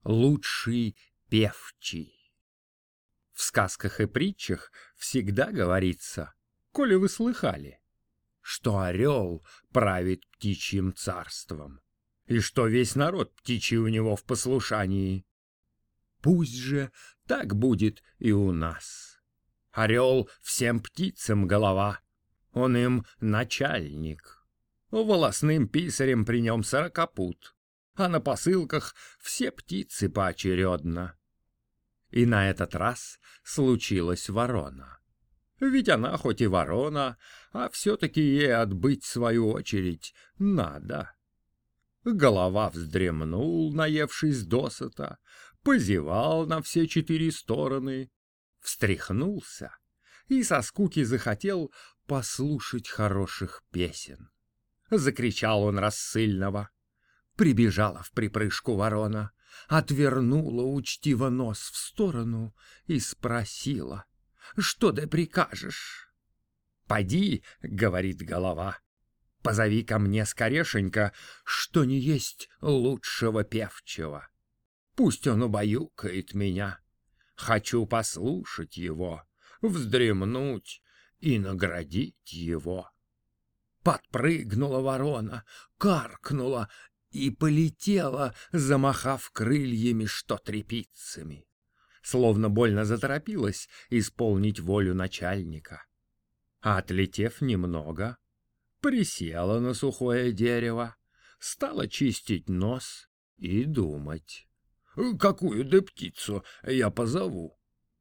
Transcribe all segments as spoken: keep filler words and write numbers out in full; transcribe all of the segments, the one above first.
лучший певчий. В сказках и притчах всегда говорится, коли вы слыхали, что орел правит птичьим царством, и что весь народ птичий у него в послушании. Пусть же так будет и у нас. Орел всем птицам голова, он им начальник. Волосным писарем при нем сорокопут, а на посылках все птицы поочередно. И на этот раз случилась ворона. Ведь она хоть и ворона, а все-таки ей отбыть свою очередь надо. Голова вздремнул, наевшись досыта, позевал на все четыре стороны, встряхнулся и со скуки захотел послушать хороших песен. Закричал он рассыльного. Прибежала в припрыжку ворона, отвернула учтиво нос в сторону и спросила, что ты прикажешь? «Поди, — говорит голова, — позови ко мне скорешенько, что не есть лучшего певчего. Пусть он убаюкает меня. Хочу послушать его, вздремнуть и наградить его». Подпрыгнула ворона, каркнула и полетела, замахав крыльями, что трепицами. Словно больно заторопилась исполнить волю начальника. А отлетев немного, присела на сухое дерево, стала чистить нос и думать. Какую да птицу я позову?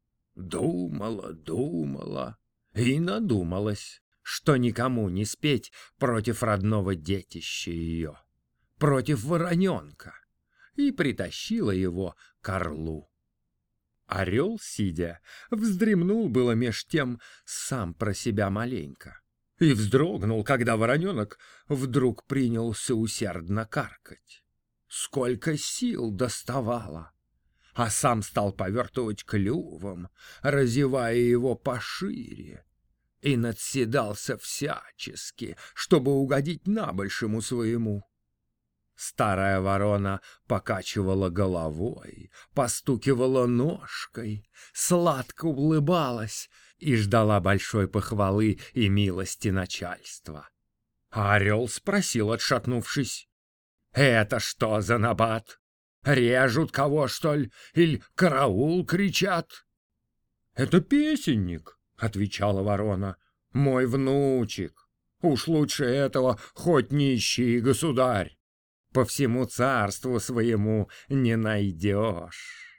Думала, думала и надумалась, что никому не спеть против родного детища ее, против вороненка, и притащила его к орлу. Орел, сидя, вздремнул было меж тем сам про себя маленько и вздрогнул, когда вороненок вдруг принялся усердно каркать. Сколько сил доставало! А сам стал повертывать клювом, разевая его пошире, и надседался всячески, чтобы угодить набольшему своему. Старая ворона покачивала головой, постукивала ножкой, сладко улыбалась и ждала большой похвалы и милости начальства. А орел спросил, отшатнувшись: «Это что за набат? Режут кого, что ли, или караул кричат?» «Это песенник», — отвечала ворона, — «мой внучек. Уж лучше этого хоть нищий государь. По всему царству своему не найдешь».